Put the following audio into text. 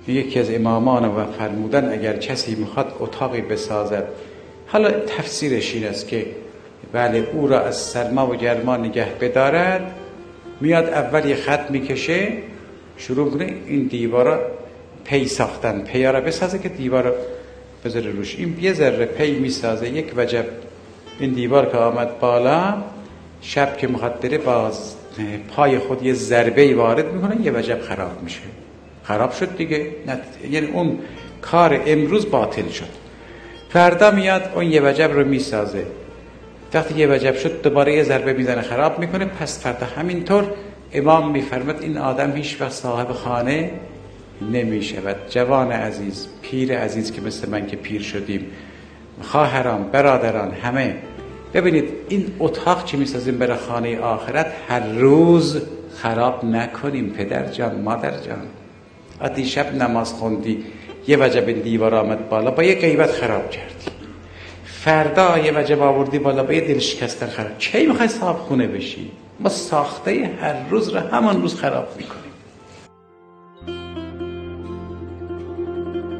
یکی از امامان و فرمودن اگر کسی میخواد اتاقی بسازد، حالا تفسیرش این است که بله او را از سرما و گرما نگه بدارد، میاد اول یه خط میکشه، شروع کنه این دیوارا پی ساختن، پیا را بسازه که دیوارا بذاره روش. این یه ذره پی میسازه، یک وجب این دیوار که آمد بالا، شب که میخواد بره باز پای خود یه ضربه وارد میکنه، یه وجب خراب میشه. خراب شد دیگه، یعنی اون کار امروز باطل شد. فردا میاد اون یه وجب رو میسازه، وقتی یه وجب شد دوباره یه ضربه میزنه خراب میکنه، پس فردا همینطور. امام میفرماد این آدم هیچ وقت صاحب خانه نمیشود. جوان عزیز، پیر عزیز که مثل من که پیر شدیم، خواهران، برادران، همه ببینید این اتاق چی میسازیم برای خانه آخرت، هر روز خراب نکنیم. پدر جان، مادر جان، دیشب نماز خوندی یه وجب دیوار آمد بالا، با یه غیبت خراب کردی. فردا یه وجب آوردی بالا، با یه دل شکستن خراب. کی میخوای صاحب خونه بشی؟ ما ساخته هر روز رو همان روز خراب میکنیم.